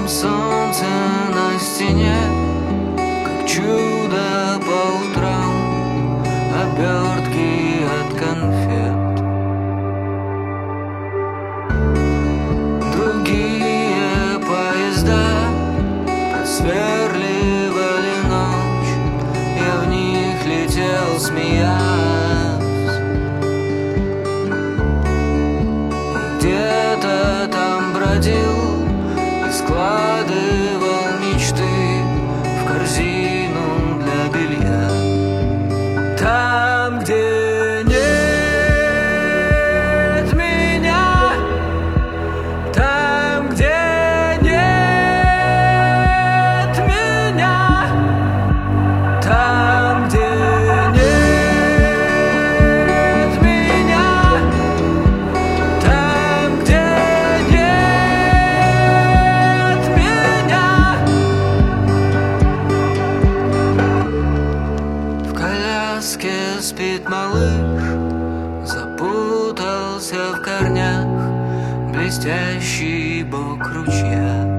солнце на стене, как чудо по утрам, обертки от конфет. Другие поезда просверливали ночь, я в них летел, смеясь, и где-то там бродил и складывал мечты в корзину для белья. Там, где нет меня, там, где нет меня, там, где нет меня, там, где нет меня. В коляске спит малыш, запутался в корнях блестящий бок ручья.